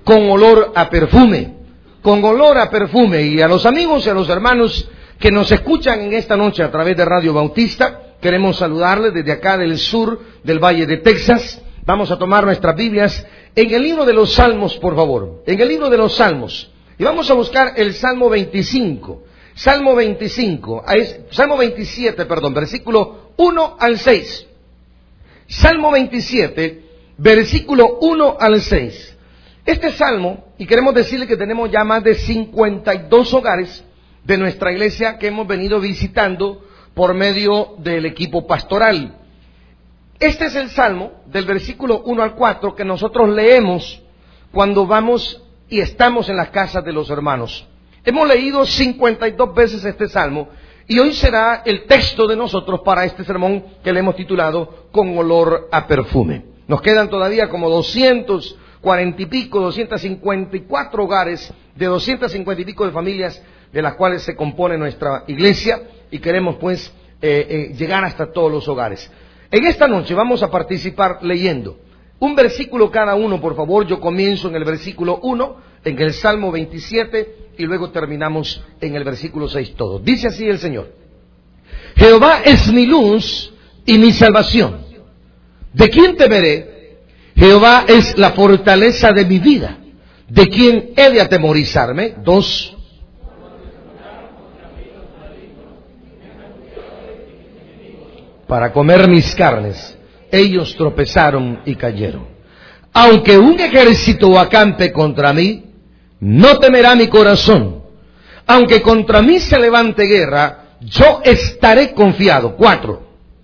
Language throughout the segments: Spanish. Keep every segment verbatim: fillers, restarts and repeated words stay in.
con olor a perfume, con olor a perfume. Y a los amigos y a los hermanos que nos escuchan en esta noche a través de Radio Bautista, queremos saludarles desde acá del sur del Valle de Texas. Vamos a tomar nuestras Biblias en el libro de los Salmos, por favor, en el libro de los Salmos. Y vamos a buscar el Salmo veinticinco. Salmo veinticinco, Salmo veintisiete, perdón, versículo uno al seis. Salmo veintisiete, versículo uno al seis. Este salmo, y queremos decirle que tenemos ya más de cincuenta y dos hogares de nuestra iglesia que hemos venido visitando por medio del equipo pastoral. Este es el salmo del versículo uno al cuatro que nosotros leemos cuando vamos y estamos en las casas de los hermanos. Hemos leído cincuenta y dos veces este salmo y hoy será el texto de nosotros para este sermón que le hemos titulado Con olor a perfume. Nos quedan todavía como doscientos cuarenta y pico, doscientos cincuenta y cuatro hogares de doscientos cincuenta y pico de familias de las cuales se compone nuestra iglesia y queremos pues eh, eh, llegar hasta todos los hogares. En esta noche vamos a participar leyendo un versículo cada uno, por favor. Yo comienzo en el versículo uno, en el Salmo veintisiete, y luego terminamos en el versículo seis todos. Dice así el Señor: Jehová es mi luz y mi salvación. ¿De quién temeré? Jehová es la fortaleza de mi vida. ¿De quién he de atemorizarme? Dos. Para comer mis carnes, ellos tropezaron y cayeron. Aunque un ejército acampe contra mí, no temerá mi corazón. Aunque contra mí se levante guerra, yo estaré confiado. Cuatro.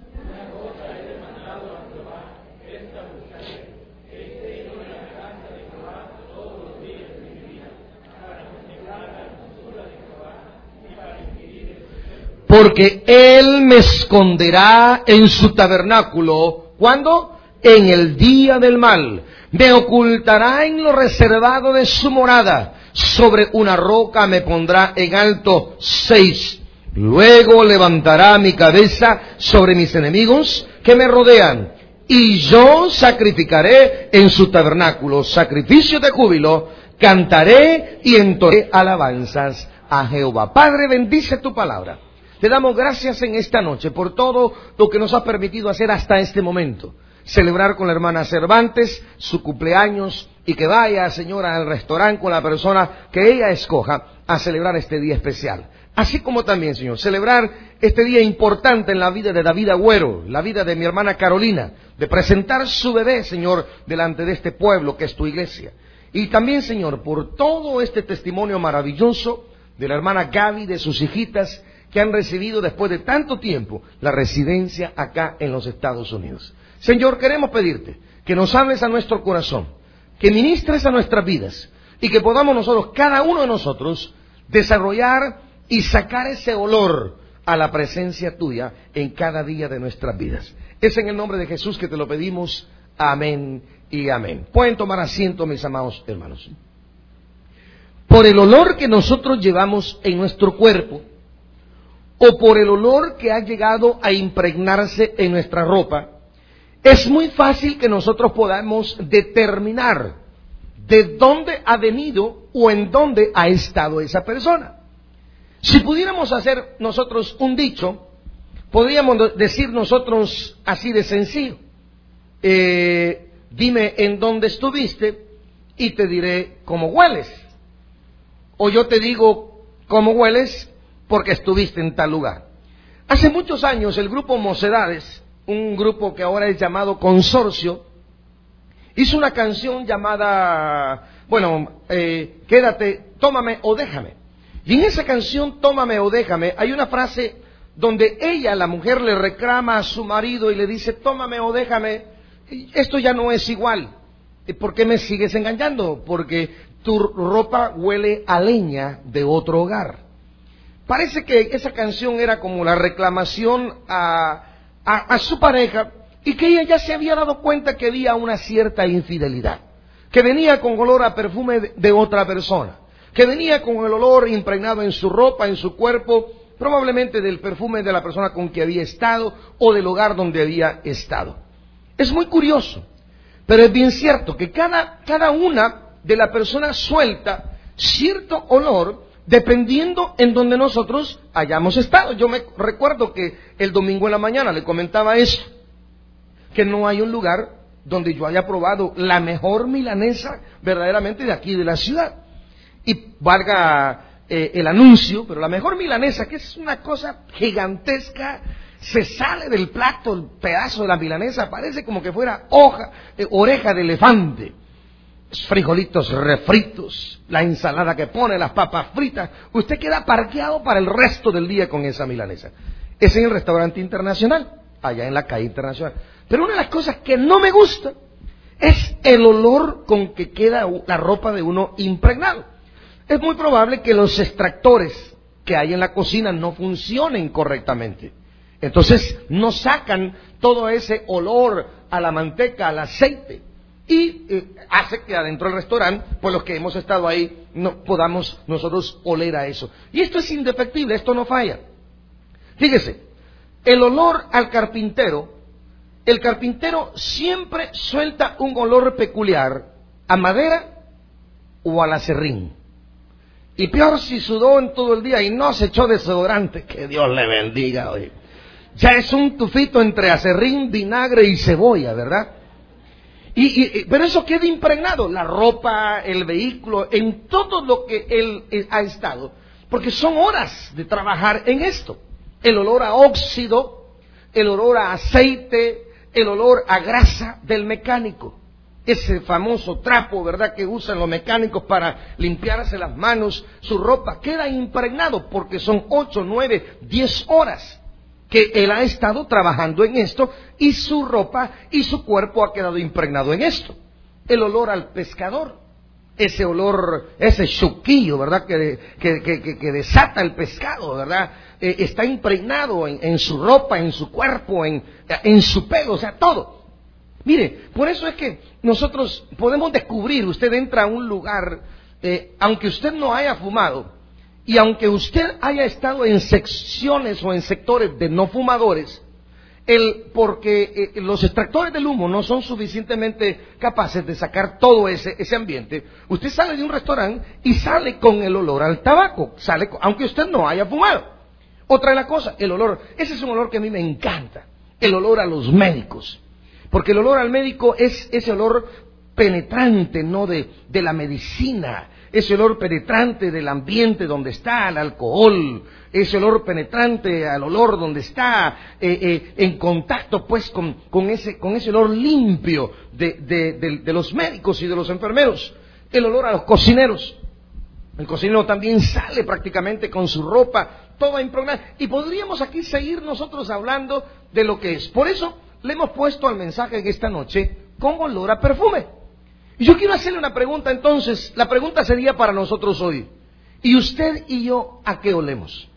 Porque Él me esconderá en su tabernáculo. ¿Cuándo? En el día del mal. Me ocultará en lo reservado de su morada. Sobre una roca me pondrá en alto. Seis. Luego levantará mi cabeza sobre mis enemigos que me rodean. Y yo sacrificaré en su tabernáculo sacrificio de júbilo. Cantaré y entonaré alabanzas a Jehová. Padre, bendice tu palabra. Te damos gracias en esta noche por todo lo que nos ha permitido hacer hasta este momento. Celebrar con la hermana Cervantes su cumpleaños y que vaya, señora, al restaurante con la persona que ella escoja a celebrar este día especial. Así como también, Señor, celebrar este día importante en la vida de David Agüero, la vida de mi hermana Carolina, de presentar su bebé, Señor, delante de este pueblo que es tu iglesia. Y también, Señor, por todo este testimonio maravilloso de la hermana Gaby, de sus hijitas, que han recibido después de tanto tiempo la residencia acá en los Estados Unidos. Señor, queremos pedirte que nos hables a nuestro corazón, que ministres a nuestras vidas y que podamos nosotros, cada uno de nosotros, desarrollar y sacar ese olor a la presencia tuya en cada día de nuestras vidas. Es en el nombre de Jesús que te lo pedimos. Amén y amén. Pueden tomar asiento, mis amados hermanos. Por el olor que nosotros llevamos en nuestro cuerpo, o por el olor que ha llegado a impregnarse en nuestra ropa, es muy fácil que nosotros podamos determinar de dónde ha venido o en dónde ha estado esa persona. Si pudiéramos hacer nosotros un dicho, podríamos decir nosotros así de sencillo: eh, dime en dónde estuviste y te diré cómo hueles. O yo te digo cómo hueles porque estuviste en tal lugar. Hace muchos años el grupo Mocedades, un grupo que ahora es llamado Consorcio, hizo una canción llamada, bueno, eh, quédate, tómame o déjame. Y en esa canción, Tómame o déjame, hay una frase donde ella, la mujer, le reclama a su marido y le dice: tómame o déjame, esto ya no es igual. ¿Por qué me sigues engañando? Porque tu ropa huele a leña de otro hogar. Parece que esa canción era como la reclamación a, a, a su pareja, y que ella ya se había dado cuenta que había una cierta infidelidad, que venía con olor a perfume de, de otra persona, que venía con el olor impregnado en su ropa, en su cuerpo, probablemente del perfume de la persona con que había estado o del hogar donde había estado. Es muy curioso, pero es bien cierto que cada, cada una de la persona suelta cierto olor dependiendo en donde nosotros hayamos estado. Yo me recuerdo que el domingo en la mañana le comentaba eso, que no hay un lugar donde yo haya probado la mejor milanesa verdaderamente de aquí de la ciudad. Y valga eh, el anuncio, pero la mejor milanesa, que es una cosa gigantesca, se sale del plato el pedazo de la milanesa, parece como que fuera hoja, eh, oreja de elefante. Frijolitos refritos, la ensalada que pone, las papas fritas. Usted queda parqueado para el resto del día con esa milanesa. Es en el restaurante internacional, allá en la calle Internacional. Pero una de las cosas que no me gusta es el olor con que queda la ropa de uno impregnado. Es muy probable que los extractores que hay en la cocina no funcionen correctamente. Entonces no sacan todo ese olor a la manteca, al aceite. Y eh, hace que adentro del restaurante, pues los que hemos estado ahí, no podamos nosotros oler a eso. Y esto es indefectible, esto no falla. Fíjese, el olor al carpintero, el carpintero siempre suelta un olor peculiar a madera o al acerrín. Y peor si sudó en todo el día y no se echó desodorante, que Dios le bendiga hoy. Ya es un tufito entre acerrín, vinagre y cebolla, ¿verdad? Y, y, pero eso queda impregnado, la ropa, el vehículo, en todo lo que él, él ha estado, porque son horas de trabajar en esto. El olor a óxido, el olor a aceite, el olor a grasa del mecánico. Ese famoso trapo, ¿verdad?, que usan los mecánicos para limpiarse las manos, su ropa, queda impregnado porque son ocho, nueve, diez horas que él ha estado trabajando en esto y su ropa y su cuerpo ha quedado impregnado en esto. El olor al pescador, ese olor, ese chuquillo, ¿verdad?, que, que, que, que desata el pescado, ¿verdad?, eh, está impregnado en, en su ropa, en su cuerpo, en, en su pelo, o sea, todo. Mire, por eso es que nosotros podemos descubrir, usted entra a un lugar, eh, aunque usted no haya fumado, y aunque usted haya estado en secciones o en sectores de no fumadores, el, porque eh, los extractores del humo no son suficientemente capaces de sacar todo ese, ese ambiente, usted sale de un restaurante y sale con el olor al tabaco, sale con, aunque usted no haya fumado. Otra de las cosas, el olor, ese es un olor que a mí me encanta, el olor a los médicos. Porque el olor al médico es ese olor penetrante, no de, de la medicina, ese olor penetrante del ambiente donde está el alcohol, ese olor penetrante al olor donde está eh, eh, en contacto pues con, con, ese, con ese olor limpio de, de, de, de los médicos y de los enfermeros. El olor a los cocineros. El cocinero también sale prácticamente con su ropa toda impregnada. Y podríamos aquí seguir nosotros hablando de lo que es. Por eso le hemos puesto al mensaje de esta noche con olor a perfume. Y yo quiero hacerle una pregunta entonces. La pregunta sería para nosotros hoy. ¿Y usted y yo a qué olemos?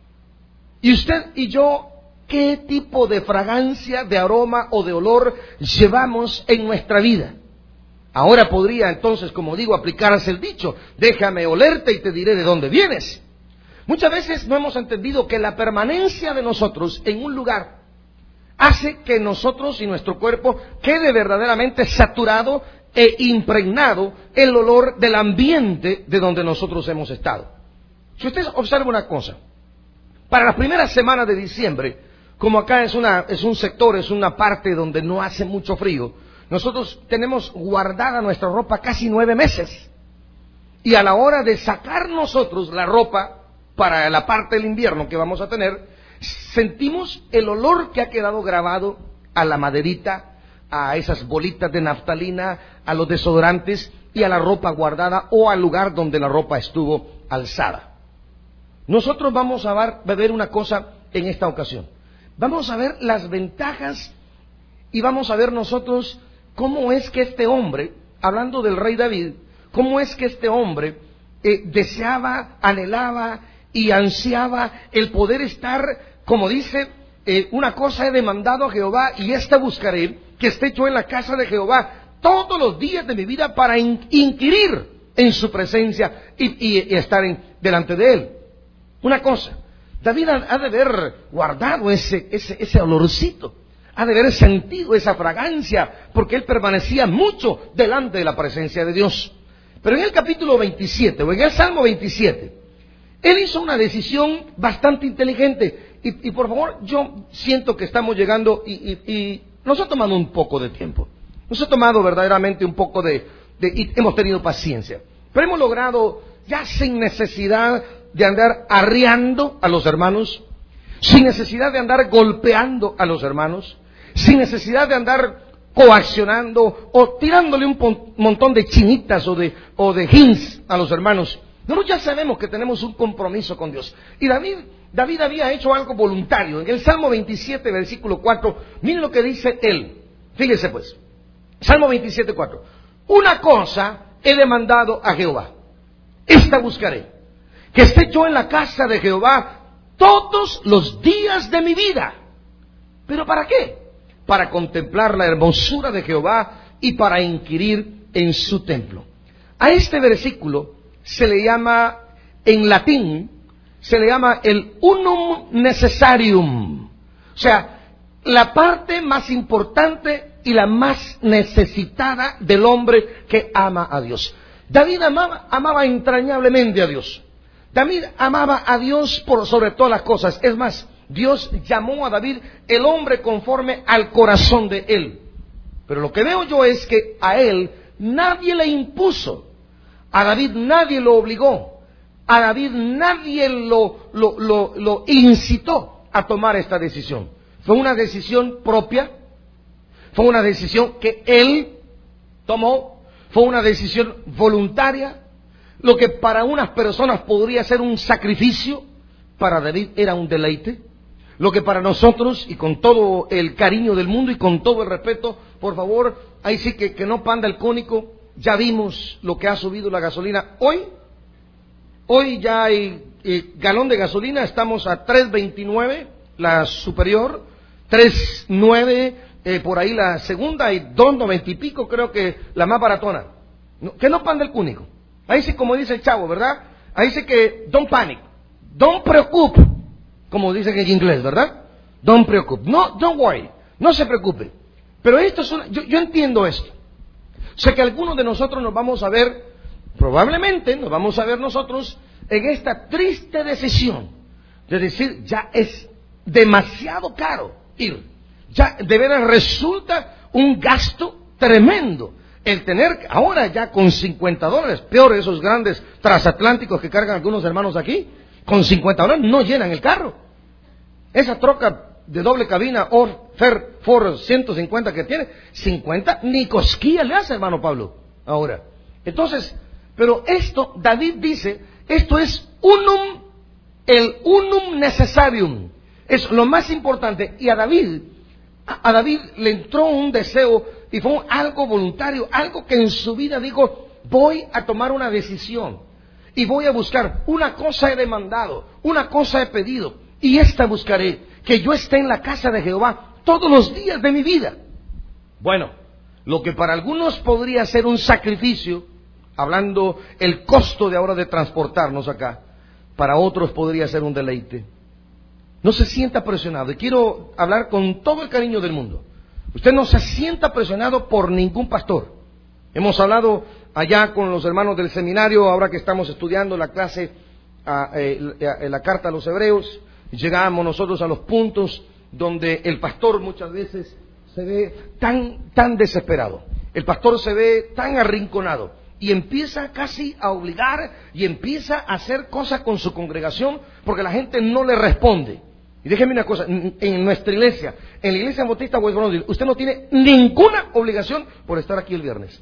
¿Y usted y yo qué tipo de fragancia, de aroma o de olor llevamos en nuestra vida? Ahora podría entonces, como digo, aplicarse el dicho, déjame olerte y te diré de dónde vienes. Muchas veces no hemos entendido que la permanencia de nosotros en un lugar hace que nosotros y nuestro cuerpo quede verdaderamente saturado e impregnado el olor del ambiente de donde nosotros hemos estado. Si usted observa una cosa, para las primeras semanas de diciembre, como acá es, una, es un sector, es una parte donde no hace mucho frío, nosotros tenemos guardada nuestra ropa casi nueve meses. Y a la hora de sacar nosotros la ropa para la parte del invierno que vamos a tener, sentimos el olor que ha quedado grabado a la maderita, a esas bolitas de naftalina, a los desodorantes y a la ropa guardada o al lugar donde la ropa estuvo alzada. Nosotros vamos a ver una cosa en esta ocasión. Vamos a ver las ventajas y vamos a ver nosotros cómo es que este hombre, hablando del rey David, cómo es que este hombre eh, deseaba, anhelaba y ansiaba el poder estar, como dice, eh, una cosa he demandado a Jehová y esta buscaré, que esté yo en la casa de Jehová todos los días de mi vida para in- inquirir en su presencia y, y, y estar en, delante de él. Una cosa, David ha, ha de haber guardado ese, ese, ese olorcito, ha de haber sentido esa fragancia, porque él permanecía mucho delante de la presencia de Dios. Pero en el capítulo veintisiete, o en el Salmo veintisiete, él hizo una decisión bastante inteligente. Y, y por favor, yo siento que estamos llegando y, y, y nos ha tomado un poco de tiempo. Nos ha tomado verdaderamente un poco de, de... y hemos tenido paciencia. Pero hemos logrado, ya sin necesidad de andar arriando a los hermanos, sin necesidad de andar golpeando a los hermanos, sin necesidad de andar coaccionando o tirándole un montón de chinitas o de, o de hints a los hermanos. Nosotros ya sabemos que tenemos un compromiso con Dios. Y David, David había hecho algo voluntario. En el Salmo veintisiete, versículo cuatro, miren lo que dice él. Fíjense pues, Salmo veintisiete, cuatro. Una cosa he demandado a Jehová, esta buscaré, que esté yo en la casa de Jehová todos los días de mi vida. ¿Pero para qué? Para contemplar la hermosura de Jehová y para inquirir en su templo. A este versículo se le llama, en latín, se le llama el unum necessarium. O sea, la parte más importante y la más necesitada del hombre que ama a Dios. David amaba, amaba entrañablemente a Dios. David amaba a Dios por sobre todas las cosas. Es más, Dios llamó a David el hombre conforme al corazón de él. Pero lo que veo yo es que a él nadie le impuso. A David nadie lo obligó. A David nadie lo, lo, lo, lo incitó a tomar esta decisión. Fue una decisión propia. Fue una decisión que él tomó. Fue una decisión voluntaria. Lo que para unas personas podría ser un sacrificio, para David era un deleite. Lo que para nosotros, y con todo el cariño del mundo y con todo el respeto, por favor, ahí sí que, que no panda el cónico. Ya vimos lo que ha subido la gasolina hoy. Hoy ya hay eh, galón de gasolina, estamos a tres veintinueve, la superior, tres nueve eh, por ahí la segunda, y dos noventa y pico creo que la más baratona. No, que no panda el cúnico. Ahí sí, como dice el chavo, ¿verdad? Ahí sí que don't panic, don't preocupe, como dicen en inglés, ¿verdad? Don't preocupe, no, don't worry, no se preocupe. Pero esto es una, yo, yo entiendo esto. Sé que algunos de nosotros nos vamos a ver, probablemente nos vamos a ver nosotros en esta triste decisión de decir, ya es demasiado caro ir. Ya de veras resulta un gasto tremendo el tener, ahora ya con cincuenta dólares, peor esos grandes transatlánticos que cargan algunos hermanos aquí, con cincuenta dólares no llenan el carro. Esa troca de doble cabina o Ford ciento cincuenta que tiene, cincuenta ni cosquilla le hace, hermano Pablo, ahora. Entonces, pero esto, David dice, esto es unum, el unum necessarium, es lo más importante. Y a David, a David le entró un deseo y fue algo voluntario, algo que en su vida dijo, voy a tomar una decisión y voy a buscar, una cosa he demandado, una cosa he pedido y esta buscaré, que yo esté en la casa de Jehová todos los días de mi vida. Bueno, lo que para algunos podría ser un sacrificio, hablando el costo de ahora de transportarnos acá, para otros podría ser un deleite. No se sienta presionado, y quiero hablar con todo el cariño del mundo. Usted no se sienta presionado por ningún pastor. Hemos hablado allá con los hermanos del seminario, ahora que estamos estudiando la clase, a, eh, la, la carta a los hebreos, llegamos nosotros a los puntos donde el pastor muchas veces se ve tan, tan desesperado. El pastor se ve tan arrinconado y empieza casi a obligar y empieza a hacer cosas con su congregación porque la gente no le responde. Y déjeme una cosa, en nuestra iglesia, en la iglesia bautista West Brownsville, usted no tiene ninguna obligación por estar aquí el viernes.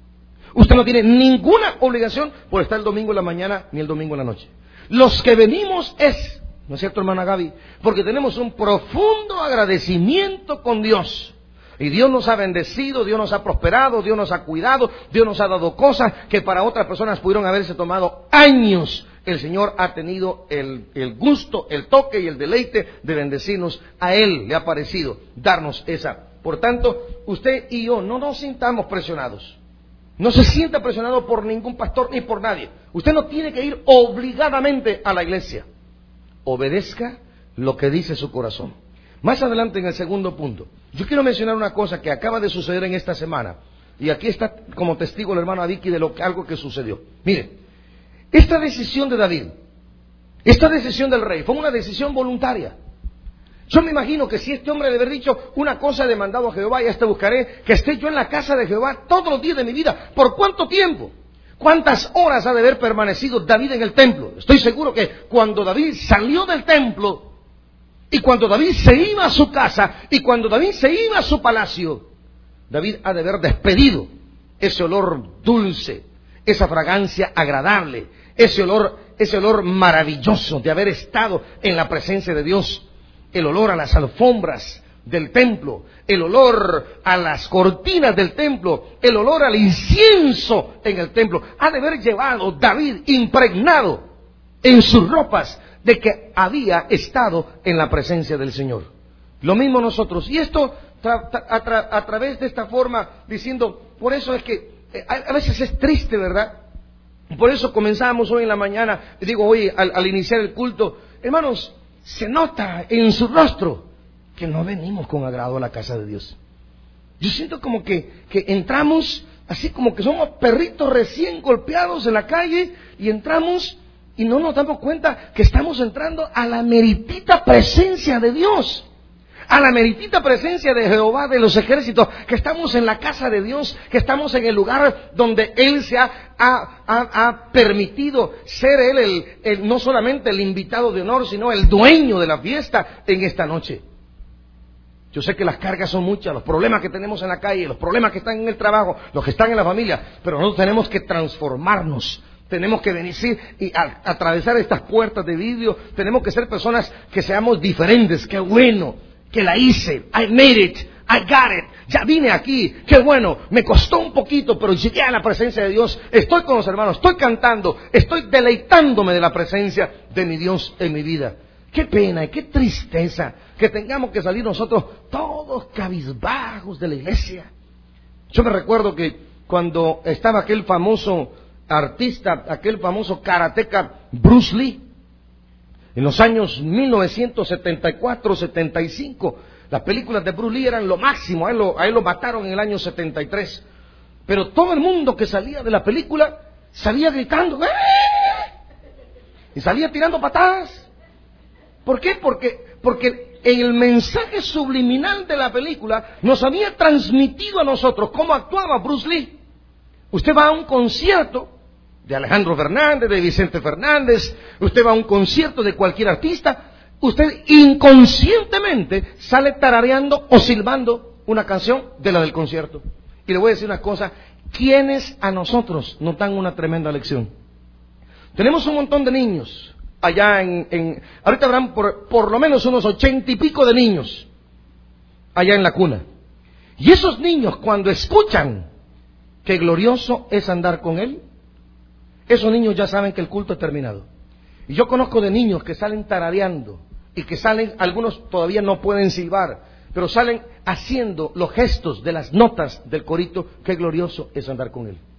Usted no tiene ninguna obligación por estar el domingo en la mañana ni el domingo en la noche. Los que venimos es, ¿no es cierto, hermana Gaby? Porque tenemos un profundo agradecimiento con Dios. Y Dios nos ha bendecido, Dios nos ha prosperado, Dios nos ha cuidado, Dios nos ha dado cosas que para otras personas pudieron haberse tomado años. El Señor ha tenido el, el gusto, el toque y el deleite de bendecirnos. A Él le ha parecido darnos esa. Por tanto, usted y yo no nos sintamos presionados. No se sienta presionado por ningún pastor ni por nadie. Usted no tiene que ir obligadamente a la iglesia. Obedezca lo que dice su corazón. Más adelante en el segundo punto, yo quiero mencionar una cosa que acaba de suceder en esta semana. Y aquí está como testigo el hermano Vicky de lo que, algo que sucedió. Mire, esta decisión de David, esta decisión del rey, fue una decisión voluntaria. Yo me imagino que si este hombre le hubiera dicho una cosa he demandado a Jehová y a este buscaré, que esté yo en la casa de Jehová todos los días de mi vida. ¿Por cuánto tiempo? ¿Cuántas horas ha de haber permanecido David en el templo? Estoy seguro que cuando David salió del templo y cuando David se iba a su casa y cuando David se iba a su palacio, David ha de haber despedido ese olor dulce, esa fragancia agradable, ese olor, ese olor maravilloso de haber estado en la presencia de Dios. El olor a las alfombras del templo, el olor a las cortinas del templo, el olor al incienso en el templo. Ha de haber llevado David impregnado en sus ropas de que había estado en la presencia del Señor. Lo mismo nosotros. Y esto tra- tra- a, tra- a través de esta forma, diciendo, por eso es que eh, a, a veces es triste, ¿verdad? Por eso comenzamos hoy en la mañana, digo hoy al, al iniciar el culto, hermanos, se nota en su rostro que no venimos con agrado a la casa de Dios. Yo siento como que, que entramos así como que somos perritos recién golpeados en la calle y entramos y no nos damos cuenta que estamos entrando a la meritita presencia de Dios. A la meritita presencia de Jehová de los ejércitos, que estamos en la casa de Dios, que estamos en el lugar donde Él se ha, ha, ha, ha permitido ser Él el, el, no solamente el invitado de honor, sino el dueño de la fiesta en esta noche. Yo sé que las cargas son muchas, los problemas que tenemos en la calle, los problemas que están en el trabajo, los que están en la familia, pero nosotros tenemos que transformarnos. Tenemos que venir y a, a atravesar estas puertas de vidrio, tenemos que ser personas que seamos diferentes. Qué bueno que la hice, I made it, I got it, ya vine aquí, qué bueno, me costó un poquito, pero llegué a la presencia de Dios, estoy con los hermanos, estoy cantando, estoy deleitándome de la presencia de mi Dios en mi vida. Qué pena y qué tristeza que tengamos que salir nosotros todos cabizbajos de la iglesia. Yo me recuerdo que cuando estaba aquel famoso artista, aquel famoso karateca Bruce Lee, en los años mil novecientos setenta y cuatro setenta y cinco, las películas de Bruce Lee eran lo máximo. A él lo, a él lo mataron en el año setenta y tres. Pero todo el mundo que salía de la película salía gritando ¡eh! Y salía tirando patadas. ¿Por qué? Porque, porque en el mensaje subliminal de la película nos había transmitido a nosotros cómo actuaba Bruce Lee. Usted va a un concierto de Alejandro Fernández, de Vicente Fernández, usted va a un concierto de cualquier artista, usted inconscientemente sale tarareando o silbando una canción de la del concierto. Y le voy a decir una cosa, ¿quiénes a nosotros nos dan una tremenda lección? Tenemos un montón de niños allá en, en ahorita habrán por, por lo menos unos ochenta y pico de niños allá en la cuna. Y esos niños cuando escuchan que glorioso es andar con Él, esos niños ya saben que el culto ha terminado. Y yo conozco de niños que salen tarareando y que salen, algunos todavía no pueden silbar, pero salen haciendo los gestos de las notas del corito, qué glorioso es andar con Él.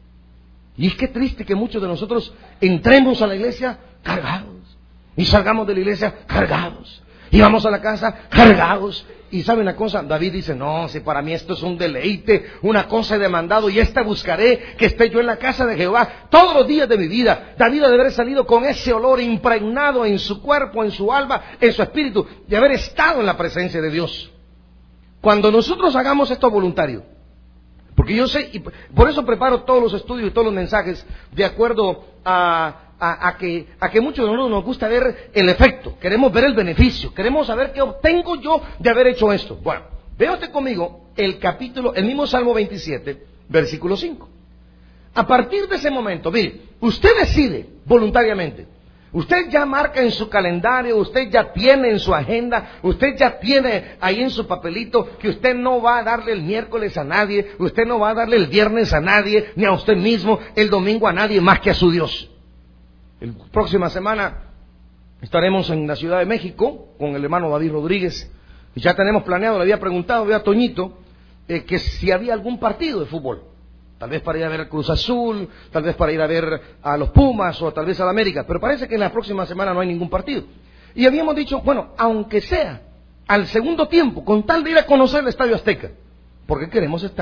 Y es que triste que muchos de nosotros entremos a la iglesia cargados y salgamos de la iglesia cargados y vamos a la casa cargados. Y ¿sabe una cosa? David dice, no, si para mí esto es un deleite, una cosa he demandado y esta buscaré, que esté yo en la casa de Jehová todos los días de mi vida. David debe haber salido con ese olor impregnado en su cuerpo, en su alma, en su espíritu, de haber estado en la presencia de Dios. Cuando nosotros hagamos esto voluntario, porque yo sé, y por eso preparo todos los estudios y todos los mensajes de acuerdo a... A, a, que, a que muchos de nosotros nos gusta ver el efecto, queremos ver el beneficio, queremos saber qué obtengo yo de haber hecho esto. Bueno, vea usted conmigo el capítulo, el mismo Salmo veintisiete, versículo cinco. A partir de ese momento, mire, usted decide voluntariamente, usted ya marca en su calendario, usted ya tiene en su agenda, usted ya tiene ahí en su papelito que usted no va a darle el miércoles a nadie, usted no va a darle el viernes a nadie, ni a usted mismo, el domingo a nadie más que a su Dios. La próxima semana estaremos en la Ciudad de México con el hermano David Rodríguez y ya tenemos planeado, le había preguntado a Toñito eh, que si había algún partido de fútbol, tal vez para ir a ver al Cruz Azul, tal vez para ir a ver a los Pumas o tal vez a la América, pero parece que en la próxima semana no hay ningún partido. Y habíamos dicho, bueno, aunque sea al segundo tiempo, con tal de ir a conocer el Estadio Azteca, porque queremos estar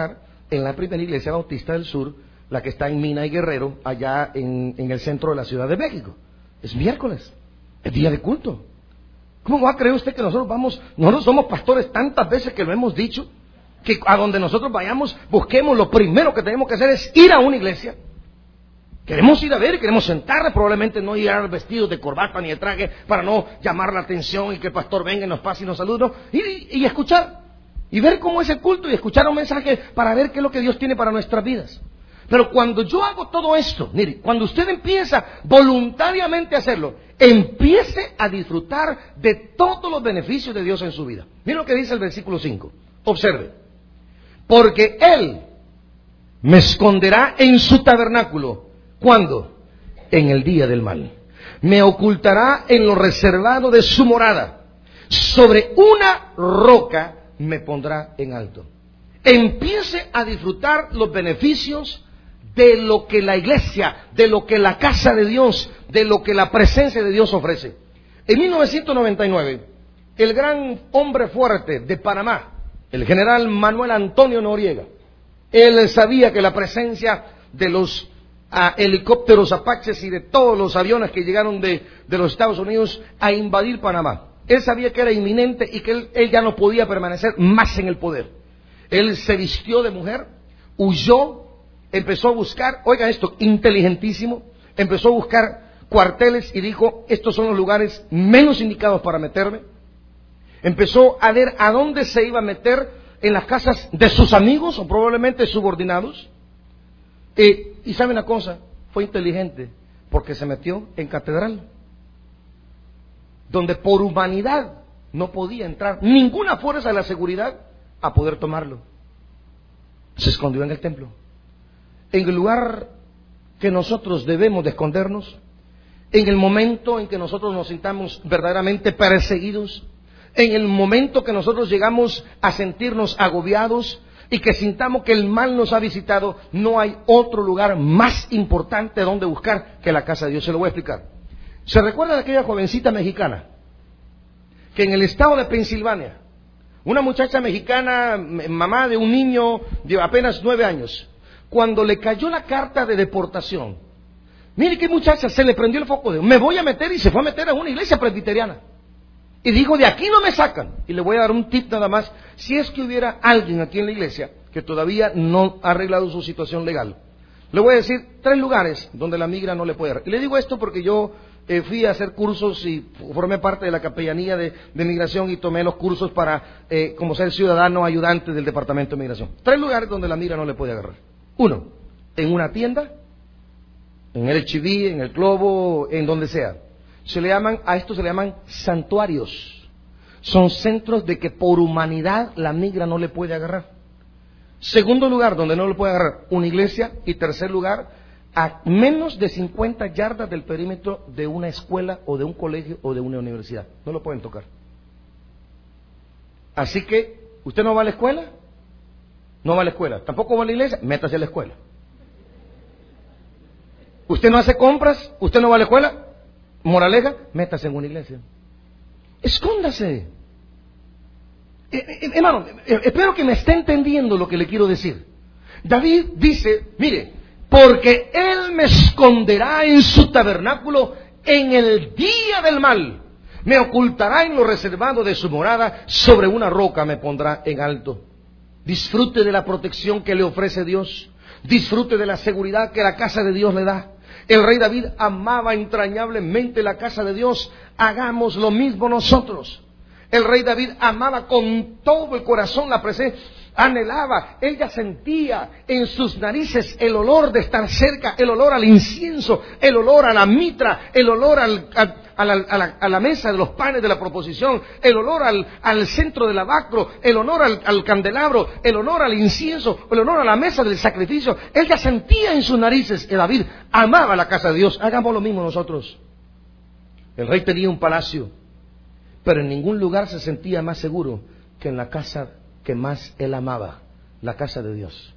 en la primera iglesia bautista del sur, la que está en Mina y Guerrero, allá en, en el centro de la Ciudad de México. Es miércoles, es día de culto. ¿Cómo va a creer usted que nosotros vamos, nosotros somos pastores tantas veces que lo hemos dicho, que a donde nosotros vayamos, busquemos, lo primero que tenemos que hacer es ir a una iglesia? Queremos ir a ver, queremos sentarle, probablemente no ir vestidos de corbata ni de traje para no llamar la atención y que el pastor venga y nos pase y nos salude, no, y, y escuchar, y ver cómo es el culto y escuchar un mensaje para ver qué es lo que Dios tiene para nuestras vidas. Pero cuando yo hago todo esto, mire, cuando usted empieza voluntariamente a hacerlo, empiece a disfrutar de todos los beneficios de Dios en su vida. Mire lo que dice el versículo cinco. Observe. Porque Él me esconderá en su tabernáculo. ¿Cuándo? En el día del mal. Me ocultará en lo reservado de su morada. Sobre una roca me pondrá en alto. Empiece a disfrutar los beneficios de lo que la iglesia, de lo que la casa de Dios, de lo que la presencia de Dios ofrece. En mil novecientos noventa y nueve, el gran hombre fuerte de Panamá, el general Manuel Antonio Noriega, él sabía que la presencia de los a, helicópteros Apaches y de todos los aviones que llegaron de, de los Estados Unidos a invadir Panamá, él sabía que era inminente y que él, él ya no podía permanecer más en el poder. Él se vistió de mujer, huyó, empezó a buscar, oiga esto, inteligentísimo, empezó a buscar cuarteles y dijo, estos son los lugares menos indicados para meterme. Empezó a ver a dónde se iba a meter, en las casas de sus amigos o probablemente subordinados. Eh, y sabe una cosa, fue inteligente porque se metió en catedral, donde por humanidad no podía entrar ninguna fuerza de la seguridad a poder tomarlo. Se escondió en el templo. En el lugar que nosotros debemos de escondernos, en el momento en que nosotros nos sintamos verdaderamente perseguidos, en el momento que nosotros llegamos a sentirnos agobiados y que sintamos que el mal nos ha visitado, no hay otro lugar más importante donde buscar que la casa de Dios. Se lo voy a explicar. ¿Se recuerda de aquella jovencita mexicana que en el estado de Pensilvania, una muchacha mexicana, mamá de un niño de apenas nueve años, cuando le cayó la carta de deportación, mire qué muchacha, se le prendió el foco de, me voy a meter, y se fue a meter a una iglesia presbiteriana. Y dijo, de aquí no me sacan. Y le voy a dar un tip nada más. Si es que hubiera alguien aquí en la iglesia que todavía no ha arreglado su situación legal, le voy a decir tres lugares donde la migra no le puede dar. Y le digo esto porque yo eh, fui a hacer cursos y formé parte de la capellanía de, de migración y tomé los cursos para, eh, como ser ciudadano ayudante del departamento de migración. Tres lugares donde la migra no le puede agarrar. Uno, en una tienda, en el H I V, en el Globo, en donde sea. Se le llaman, a esto se le llaman santuarios. Son centros de que por humanidad la migra no le puede agarrar. Segundo lugar, donde no le puede agarrar, una iglesia. Y tercer lugar, a menos de cincuenta yardas del perímetro de una escuela o de un colegio o de una universidad. No lo pueden tocar. Así que, ¿usted no va a la escuela? No va a la escuela. ¿Tampoco va a la iglesia? Métase a la escuela. ¿Usted no hace compras? ¿Usted no va a la escuela? Moraleja, métase en una iglesia. Escóndase. Eh, eh, hermano, eh, espero que me esté entendiendo lo que le quiero decir. David dice, mire, porque Él me esconderá en su tabernáculo en el día del mal. Me ocultará en lo reservado de su morada, sobre una roca me pondrá en alto. Disfrute de la protección que le ofrece Dios. Disfrute de la seguridad que la casa de Dios le da. El rey David amaba entrañablemente la casa de Dios. Hagamos lo mismo nosotros. El rey David amaba con todo el corazón la presencia. Anhelaba, ella sentía en sus narices el olor de estar cerca, el olor al incienso, el olor a la mitra, el olor al, a, a, la, a, la, a la mesa de los panes de la proposición, el olor al, al centro del lavacro, el olor al, al candelabro, el olor al incienso, el olor a la mesa del sacrificio. Ella sentía en sus narices, y David amaba la casa de Dios. Hagamos lo mismo nosotros. El rey tenía un palacio, pero en ningún lugar se sentía más seguro que en la casa que más él amaba, la casa de Dios.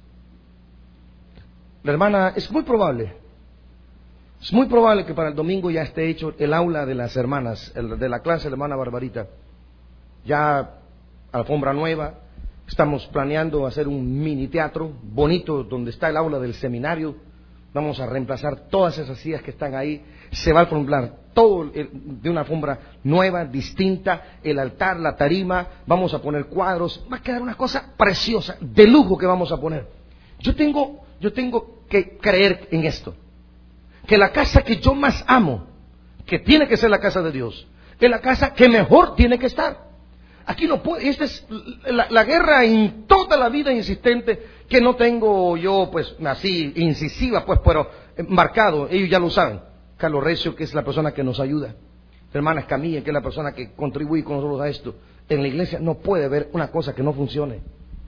La hermana, es muy probable, es muy probable que para el domingo ya esté hecho el aula de las hermanas, el, de la clase de la hermana Barbarita. Ya alfombra nueva, Estamos planeando hacer un mini teatro bonito donde está el aula del seminario. Vamos a reemplazar todas esas sillas que están ahí. Se va a alfombrar todo el, de una alfombra nueva, distinta. El altar, la tarima. Vamos a poner cuadros. Va a quedar una cosa preciosa, de lujo que vamos a poner. Yo tengo, yo tengo que creer en esto. Que la casa que yo más amo, que tiene que ser la casa de Dios, es la casa que mejor tiene que estar. Aquí no puede, esta es la, la guerra en toda la vida insistente, que no tengo yo pues así incisiva pues, pero marcado, ellos ya lo saben. Carlos Recio, que es la persona que nos ayuda, la hermana Escamilla, que es la persona que contribuye con nosotros a esto. En la iglesia no puede haber una cosa que no funcione.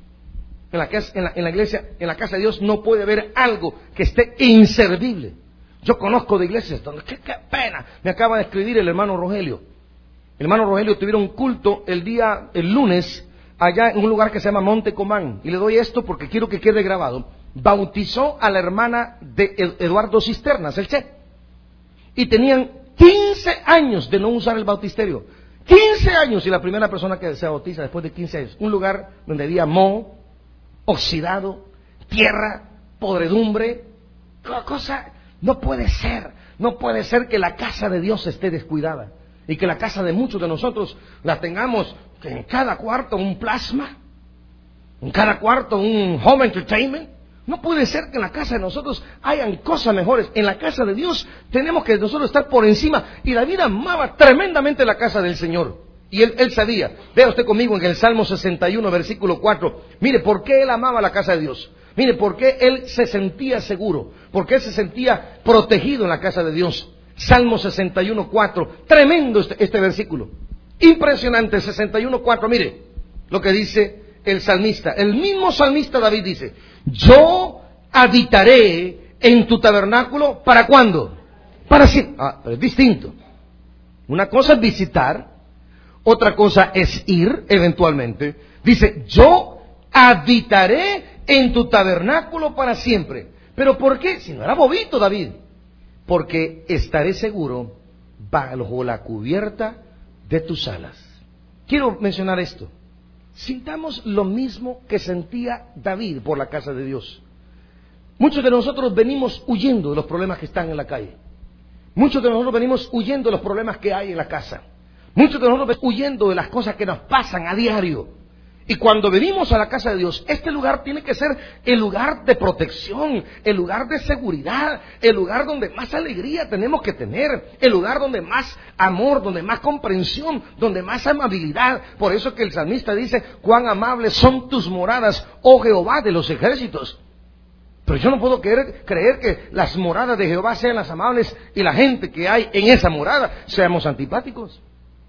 En la, casa, en, la, en la iglesia, en la casa de Dios no puede haber algo que esté inservible. Yo conozco de iglesias donde, qué, qué pena, me acaba de escribir el hermano Rogelio. El hermano Rogelio tuvieron un culto el día, el lunes, allá en un lugar que se llama Monte Comán. Y le doy esto porque quiero que quede grabado. Bautizó a la hermana de Eduardo Cisternas, el Che. Y tenían quince años de no usar el bautisterio. quince años y la primera persona que se bautiza después de quince años. Un lugar donde había moho, oxidado, tierra, podredumbre. Cosa, no puede ser, no puede ser que la casa de Dios esté descuidada. Y que la casa de muchos de nosotros la tengamos en cada cuarto un plasma, en cada cuarto un home entertainment. No puede ser que en la casa de nosotros hayan cosas mejores. En la casa de Dios tenemos que nosotros estar por encima. Y David amaba tremendamente la casa del Señor. Y él, él sabía. Vea usted conmigo en el Salmo sesenta y uno, versículo cuatro. Mire, ¿por qué él amaba la casa de Dios? Mire, ¿por qué él se sentía seguro? ¿Por qué él se sentía protegido en la casa de Dios? Salmo sesenta y uno, cuatro. Tremendo este, este versículo. Impresionante, sesenta y uno, cuatro. Mire lo que dice el salmista. El mismo salmista David dice: yo habitaré en tu tabernáculo. ¿Para cuándo? Para siempre. Ah, pero es distinto. Una cosa es visitar, otra cosa es ir eventualmente. Dice: yo habitaré en tu tabernáculo para siempre. ¿Pero por qué? Si no era bobito David. Porque estaré seguro bajo la cubierta de tus alas. Quiero mencionar esto. Sintamos lo mismo que sentía David por la casa de Dios. Muchos de nosotros venimos huyendo de los problemas que están en la calle. Muchos de nosotros venimos huyendo de los problemas que hay en la casa. Muchos de nosotros venimos huyendo de las cosas que nos pasan a diario. Y cuando venimos a la casa de Dios, este lugar tiene que ser el lugar de protección, el lugar de seguridad, el lugar donde más alegría tenemos que tener, el lugar donde más amor, donde más comprensión, donde más amabilidad. Por eso que el salmista dice: cuán amables son tus moradas, oh Jehová de los ejércitos. Pero yo no puedo creer, creer que las moradas de Jehová sean las amables y la gente que hay en esa morada seamos antipáticos.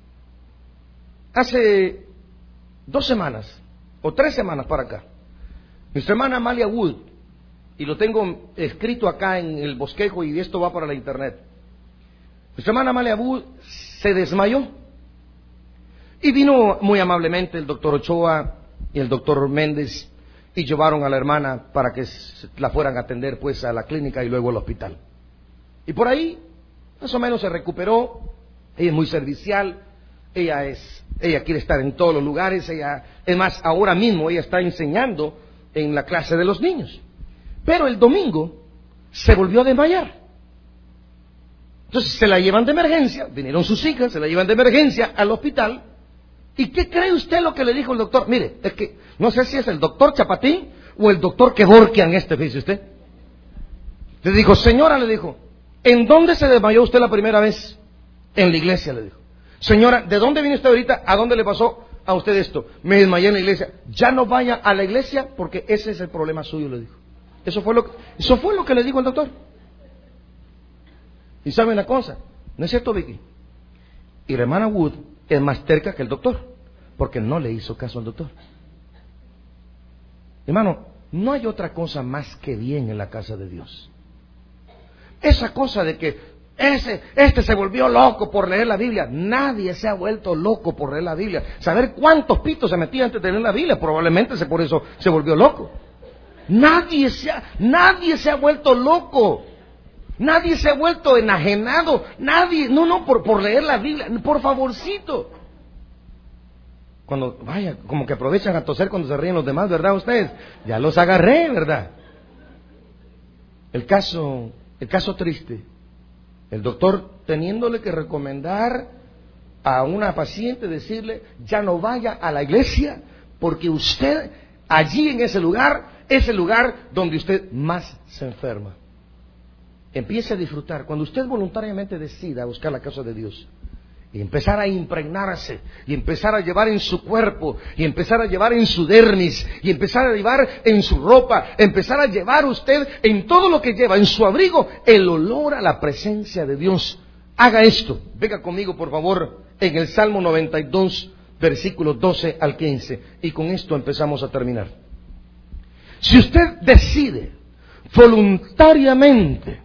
Hace dos semanas o tres semanas para acá, nuestra hermana Amalia Wood, y lo tengo escrito acá en el bosquejo y esto va para la internet, nuestra hermana Amalia Wood se desmayó y vino muy amablemente el doctor Ochoa y el doctor Méndez y llevaron a la hermana para que la fueran a atender pues a la clínica y luego al hospital. Y por ahí más o menos se recuperó. Ella es muy servicial, ella es Ella quiere estar en todos los lugares. Ella, es más, ahora mismo ella está enseñando en la clase de los niños. Pero el domingo se volvió a desmayar. Entonces se la llevan de emergencia. Vinieron sus hijas, se la llevan de emergencia al hospital. ¿Y qué cree usted lo que le dijo el doctor? Mire, es que no sé si es el doctor Chapatín o el doctor Kevorkian este, dice usted. Le dijo: señora, le dijo, ¿en dónde se desmayó usted la primera vez? En la iglesia, le dijo. Señora, ¿de dónde viene usted ahorita? ¿A dónde le pasó a usted esto? Me desmayé en la iglesia. Ya no vaya a la iglesia porque ese es el problema suyo, le dijo. Eso fue lo que, eso fue lo que le dijo el doctor. Y sabe una cosa, ¿no es cierto, Vicky? Y la hermana Wood es más terca que el doctor, porque no le hizo caso al doctor. Hermano, no hay otra cosa más que bien en la casa de Dios. Esa cosa de que Ese, este se volvió loco por leer la Biblia. Nadie se ha vuelto loco por leer la Biblia. Saber cuántos pitos se metía antes de leer la Biblia, probablemente se, por eso se volvió loco. Nadie se ha, nadie se ha vuelto loco. Nadie se ha vuelto enajenado. Nadie, no, no, por, por leer la Biblia. Por favorcito. Cuando, vaya, como que aprovechan a toser cuando se ríen los demás, ¿verdad ustedes? Ya los agarré, ¿verdad? El caso, el caso triste. El doctor teniéndole que recomendar a una paciente, decirle, ya no vaya a la iglesia, porque usted, allí en ese lugar, es el lugar donde usted más se enferma. Empiece a disfrutar. Cuando usted voluntariamente decida buscar la casa de Dios, y empezar a impregnarse, y empezar a llevar en su cuerpo, y empezar a llevar en su dermis, y empezar a llevar en su ropa, empezar a llevar usted en todo lo que lleva, en su abrigo, el olor a la presencia de Dios. Haga esto. Venga conmigo, por favor, en el Salmo noventa y dos, versículos doce al quince. Y con esto empezamos a terminar. Si usted decide voluntariamente,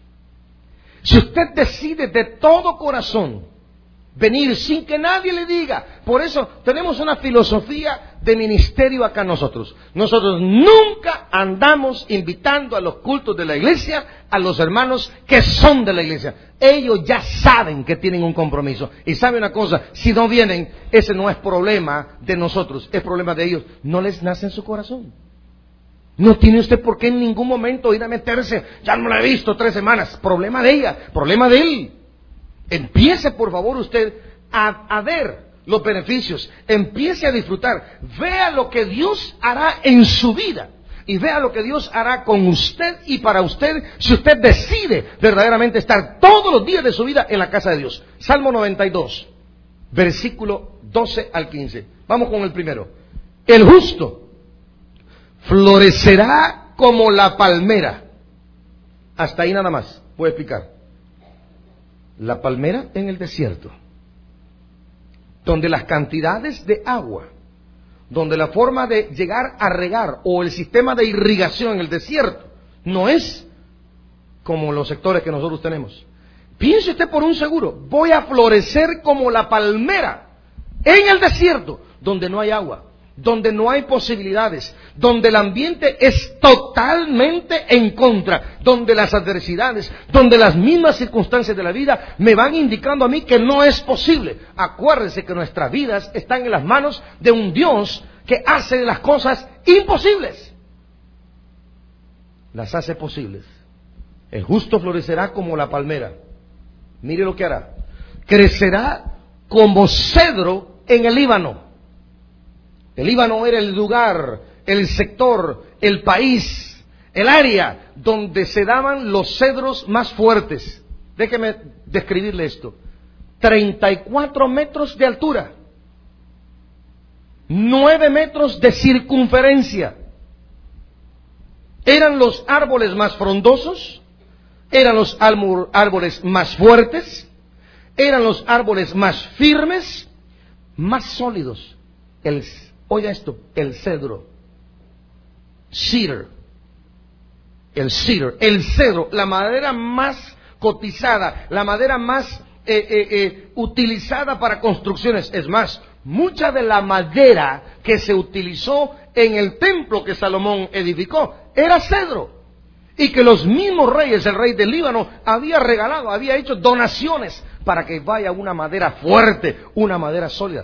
si usted decide de todo corazón venir sin que nadie le diga, por eso tenemos una filosofía de ministerio acá nosotros. Nosotros nunca andamos invitando a los cultos de la iglesia a los hermanos que son de la iglesia. Ellos ya saben que tienen un compromiso. Y sabe una cosa, si no vienen, ese no es problema de nosotros, es problema de ellos. No les nace en su corazón. No tiene usted por qué en ningún momento ir a meterse. Ya no la he visto tres semanas. Problema de ella, problema de él. Empiece, por favor, usted a, a ver los beneficios. Empiece a disfrutar. Vea lo que Dios hará en su vida. Y vea lo que Dios hará con usted y para usted si usted decide verdaderamente estar todos los días de su vida en la casa de Dios. Salmo noventa y dos, versículo doce al quince. Vamos con el primero. El justo florecerá como la palmera. Hasta ahí nada más. Voy a explicar. La palmera en el desierto, donde las cantidades de agua, donde la forma de llegar a regar o el sistema de irrigación en el desierto no es como los sectores que nosotros tenemos. Piense usted por un seguro, voy a florecer como la palmera en el desierto, donde no hay agua, donde no hay posibilidades, donde el ambiente es totalmente en contra, donde las adversidades, donde las mismas circunstancias de la vida me van indicando a mí que no es posible. Acuérdese que nuestras vidas están en las manos de un Dios que hace las cosas imposibles. Las hace posibles. El justo florecerá como la palmera. Mire lo que hará. Crecerá como cedro en el Líbano. El Líbano era el lugar, el sector, el país, el área donde se daban los cedros más fuertes. Déjeme describirle esto. treinta y cuatro metros de altura, nueve metros de circunferencia. Eran los árboles más frondosos, eran los árboles más fuertes, eran los árboles más firmes, más sólidos. El Oiga esto, el cedro, cedar, el cedar, el cedro, la madera más cotizada, la madera más eh, eh, eh, utilizada para construcciones. Es más, mucha de la madera que se utilizó en el templo que Salomón edificó era cedro. Y que los mismos reyes, el rey del Líbano, había regalado, había hecho donaciones para que vaya una madera fuerte, una madera sólida.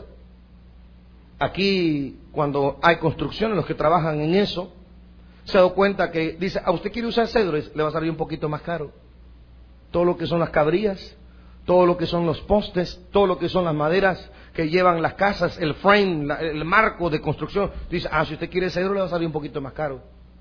Aquí, cuando hay construcciones, los que trabajan en eso, se da cuenta que dice, ¿a usted quiere usar cedro? Le va a salir un poquito más caro. Todo lo que son las cabrillas, todo lo que son los postes, todo lo que son las maderas que llevan las casas, el frame, la, el marco de construcción. Dice, ah, si usted quiere cedro, le va a salir un poquito más caro.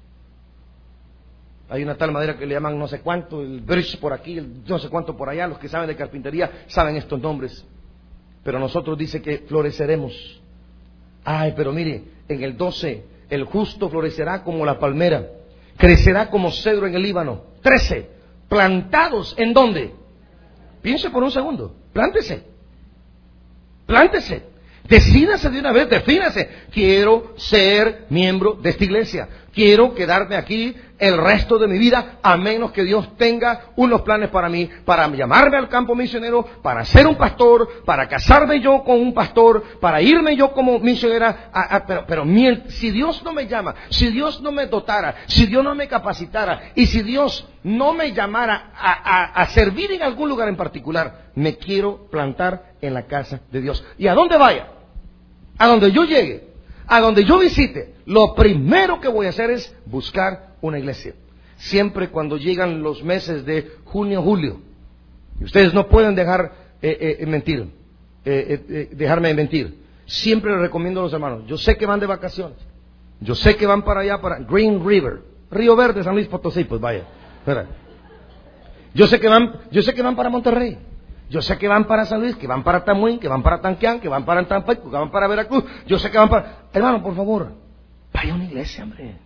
Hay una tal madera que le llaman no sé cuánto, el birch por aquí, el no sé cuánto por allá. Los que saben de carpintería saben estos nombres. Pero nosotros dice que floreceremos. Ay, pero mire, en el doce, el justo florecerá como la palmera, crecerá como cedro en el Líbano. trece, plantados ¿en dónde? Piense por un segundo, plántese, plántese, decídase de una vez, defínase. Quiero ser miembro de esta iglesia, quiero quedarme aquí el resto de mi vida, a menos que Dios tenga unos planes para mí, para llamarme al campo misionero, para ser un pastor, para casarme yo con un pastor, para irme yo como misionera. A, a, pero pero mi, si Dios no me llama, si Dios no me dotara, si Dios no me capacitara, y si Dios no me llamara a, a, a servir en algún lugar en particular, me quiero plantar en la casa de Dios. ¿Y a dónde vaya? a donde yo llegue, a donde yo visite, lo primero que voy a hacer es buscar una iglesia. Siempre cuando llegan los meses de junio, julio, y ustedes no pueden dejar eh, eh, mentir, eh, eh, dejarme mentir. Siempre les recomiendo a los hermanos. Yo sé que van de vacaciones. Yo sé que van para allá, para Green River, Río Verde, San Luis Potosí, pues vaya. Espera. Yo sé que van, yo sé que van para Monterrey. Yo sé que van para San Luis, que van para Tamuín, que van para Tanquián, que van para Tampico, que van para Veracruz. Yo sé que van para... Hermano, por favor, vaya a una iglesia, hombre.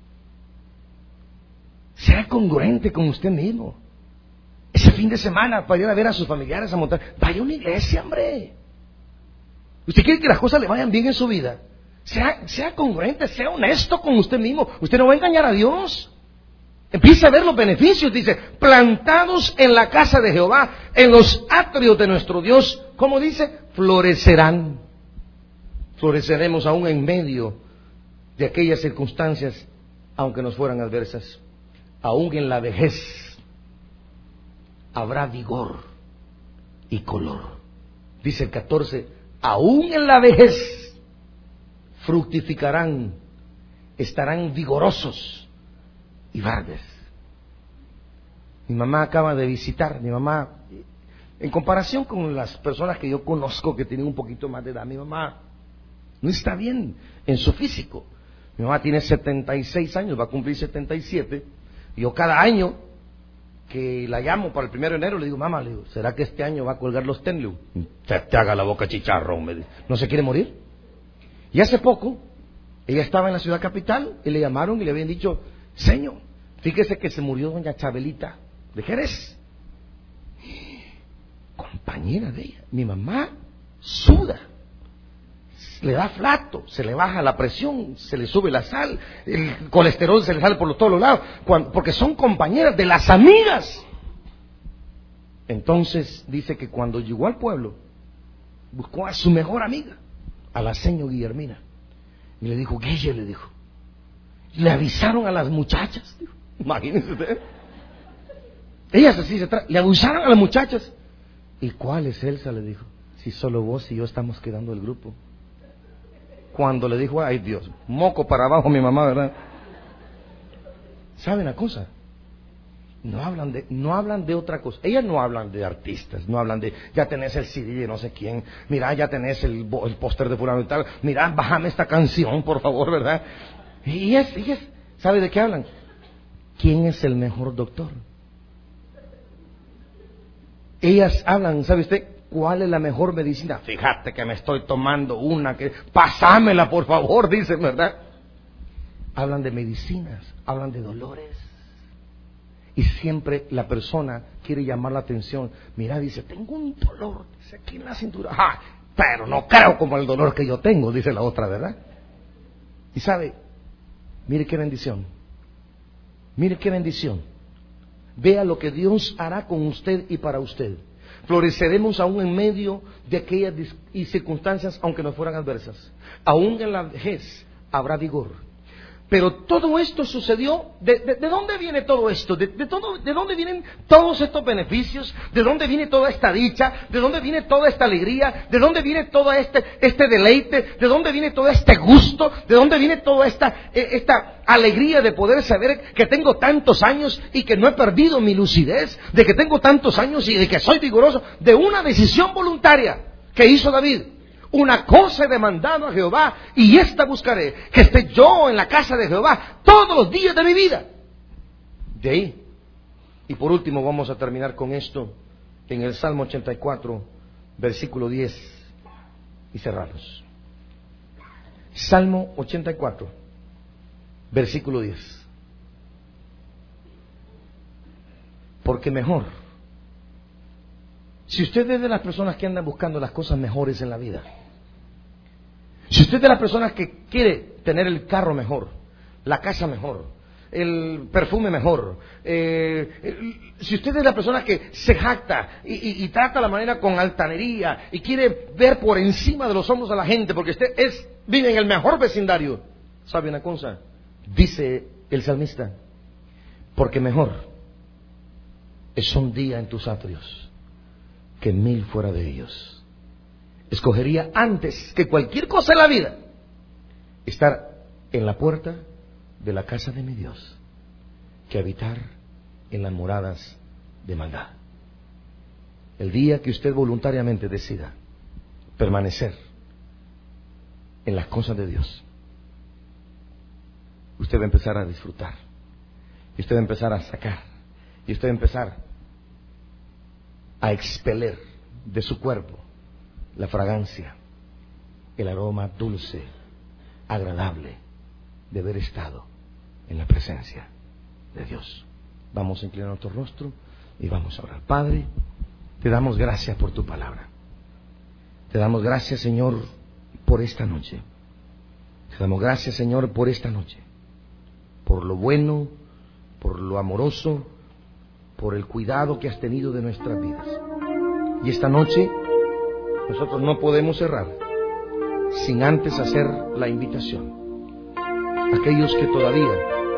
Sea congruente con usted mismo. Ese fin de semana, para ir a ver a sus familiares a montar, vaya a una iglesia, hombre. ¿Usted quiere que las cosas le vayan bien en su vida? Sea, sea congruente, sea honesto con usted mismo. Usted no va a engañar a Dios. Empieza a ver los beneficios. Dice, plantados en la casa de Jehová, en los atrios de nuestro Dios, ¿cómo dice? Florecerán. Floreceremos aún en medio de aquellas circunstancias, aunque nos fueran adversas. Aún en la vejez habrá vigor y color. Dice el catorce, aún en la vejez fructificarán, estarán vigorosos y verdes. Mi mamá acaba de visitar, mi mamá, en comparación con las personas que yo conozco que tienen un poquito más de edad, mi mamá no está bien en su físico. Mi mamá tiene setenta y seis años, va a cumplir setenta y siete. Yo cada año que la llamo para el primero de enero le digo, mamá, le digo, ¿será que este año va a colgar los tenis? Te, te haga la boca chicharrón, me dice. ¿No se quiere morir? Y hace poco, ella estaba en la ciudad capital y le llamaron y le habían dicho, señor, fíjese que se murió doña Chabelita de Jerez. Compañera de ella, mi mamá suda. Le da flato, se le baja la presión, se le sube la sal, el colesterol se le sale por los, todos los lados, cuando, porque son compañeras de las amigas. Entonces dice que cuando llegó al pueblo, buscó a su mejor amiga, a la señora Guillermina, y le dijo, Guille, le dijo, le avisaron a las muchachas, dijo, imagínense ustedes, ellas así se tra- le avisaron a las muchachas. ¿Y cuál es Elsa? Le dijo, si solo vos y yo estamos quedando del grupo. Cuando le dijo, ay Dios, moco para abajo mi mamá, ¿verdad? ¿Saben la cosa? No hablan de, no hablan de otra cosa. Ellas no hablan de artistas, no hablan de, ya tenés el C D de no sé quién, mira, ya tenés el, el póster de fulano y tal, mira, bájame esta canción, por favor, ¿verdad? Y ellas, ellas, ¿sabe de qué hablan? ¿Quién es el mejor doctor? Ellas hablan, ¿sabe usted? ¿Cuál es la mejor medicina? Fíjate que me estoy tomando una que... Pasámela, por favor, dicen, ¿verdad? Hablan de medicinas, hablan de dolores. Y siempre la persona quiere llamar la atención. Mira, dice, tengo un dolor, dice, aquí en la cintura. ¡Ah! Pero no creo como el dolor que yo tengo, dice la otra, ¿verdad? Y sabe, mire qué bendición. Mire qué bendición. Vea lo que Dios hará con usted y para usted. Floreceremos aún en medio de aquellas y circunstancias, aunque nos fueran adversas. Aún en la vejez habrá vigor. Pero todo esto sucedió, ¿de, de, de dónde viene todo esto? ¿De, de, todo, ¿De dónde vienen todos estos beneficios? ¿De dónde viene toda esta dicha? ¿De dónde viene toda esta alegría? ¿De dónde viene todo este, este deleite? ¿De dónde viene todo este gusto? ¿De dónde viene toda esta, esta alegría de poder saber que tengo tantos años y que no he perdido mi lucidez? De que tengo tantos años y de que soy vigoroso. De una decisión voluntaria que hizo David. Una cosa he demandado a Jehová y esta buscaré, que esté yo en la casa de Jehová todos los días de mi vida. De ahí. Y por último vamos a terminar con esto en el Salmo ochenta y cuatro, versículo diez, y cerramos. Salmo ochenta y cuatro, versículo diez. Porque mejor, si usted es de las personas que andan buscando las cosas mejores en la vida, si usted es de las personas que quiere tener el carro mejor, la casa mejor, el perfume mejor, eh, el, si usted es de las personas que se jacta y, y, y trata la manera con altanería y quiere ver por encima de los hombros a la gente porque usted es vive en el mejor vecindario, ¿sabe una cosa? Dice el salmista, porque mejor es un día en tus atrios que mil fuera de ellos. escogería antes que cualquier cosa en la vida estar en la puerta de la casa de mi Dios que habitar en las moradas de maldad. El día que usted voluntariamente decida permanecer en las cosas de Dios, usted va a empezar a disfrutar, y usted va a empezar a sacar, y usted va a empezar a expeler de su cuerpo la fragancia, el aroma dulce, agradable de haber estado en la presencia de Dios. Vamos a inclinar nuestro rostro y vamos a orar. Padre, te damos gracias por tu palabra. Te damos gracias, Señor, por esta noche. Te damos gracias, Señor, por esta noche, por lo bueno, por lo amoroso, por el cuidado que has tenido de nuestras vidas. Y esta noche nosotros no podemos cerrar sin antes hacer la invitación. Aquellos que todavía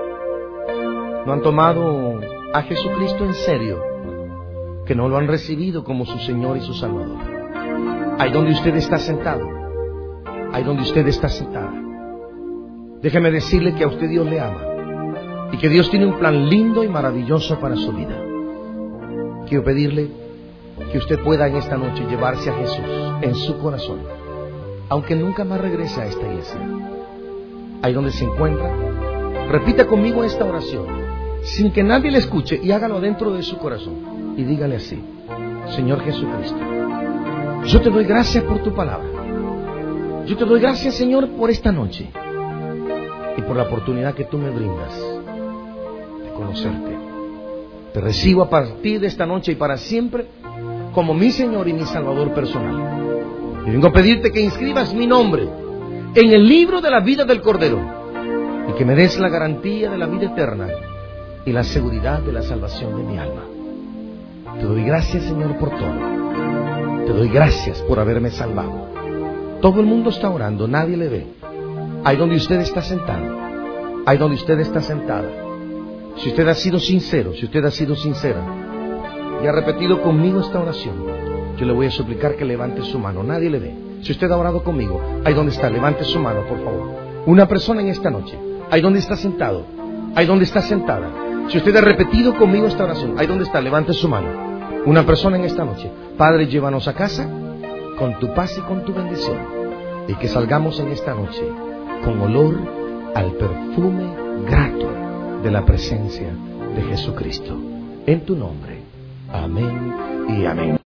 no han tomado a Jesucristo en serio, que no lo han recibido como su Señor y su Salvador. Ahí donde usted está sentado, ahí donde usted está sentada, déjeme decirle que a usted Dios le ama y que Dios tiene un plan lindo y maravilloso para su vida. Quiero pedirle que usted pueda en esta noche llevarse a Jesús en su corazón, aunque nunca más regrese a esta iglesia. Ahí donde se encuentra, repita conmigo esta oración, sin que nadie le escuche, y hágalo dentro de su corazón. Y dígale así: Señor Jesucristo, yo te doy gracias por tu palabra. Yo te doy gracias, Señor, por esta noche y por la oportunidad que tú me brindas de conocerte. Te recibo a partir de esta noche y para siempre como mi Señor y mi Salvador personal. Y vengo a pedirte que inscribas mi nombre en el libro de la vida del Cordero y que me des la garantía de la vida eterna y la seguridad de la salvación de mi alma. Te doy gracias, Señor, por todo. Te doy gracias por haberme salvado. Todo el mundo está orando, nadie le ve. Ahí donde usted está sentado, ahí donde usted está sentada, si usted ha sido sincero, si usted ha sido sincera y ha repetido conmigo esta oración, yo le voy a suplicar que levante su mano. Nadie le ve. Si usted ha orado conmigo, ahí donde está, levante su mano, por favor. Una persona en esta noche, ahí donde está sentado, ahí donde está sentada, si usted ha repetido conmigo esta oración, ahí donde está, levante su mano. Una persona en esta noche. Padre, llévanos a casa con tu paz y con tu bendición, y que salgamos en esta noche con olor al perfume grato de la presencia de Jesucristo. En tu nombre. Amén y amén.